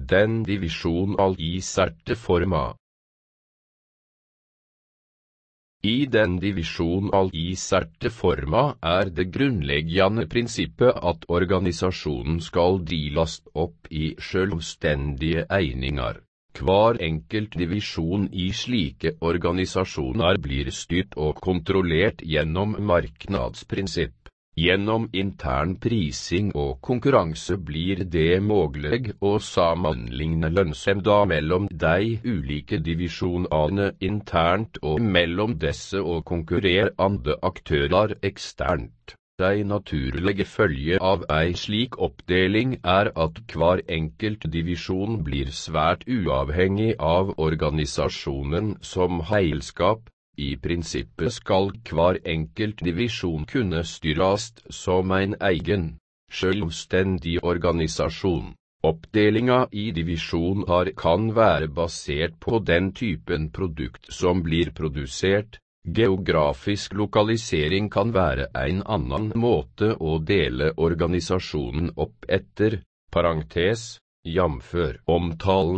den divisjon all I certe forma. I den divisjon all I certe forma det grunnleggende prinsippet at organisasjonen skal deles opp I selvstendige eininger. Hver enkelt divisjon I slike organisasjoner blir styrt og kontrollert gjennom marknadsprinsipp. Gjennom intern prising og konkurranse blir det mulig å sammenligne lønnsomda mellom de ulike divisjonene internt og mellom disse og konkurrerende aktører eksternt. De naturlige følge av en slik oppdeling at hver enkelt divisjon blir svært uavhengig av organisasjonen som helskap. I prinsippet skal hver enkelt divisjon kunne styres som en egen, selvstendig organisasjon. Oppdelingen I divisjoner kan være basert på den typen produkt som blir produsert. Geografisk lokalisering kan være en annen måte å dele organisasjonen opp etter, parentes, jamfør omtalen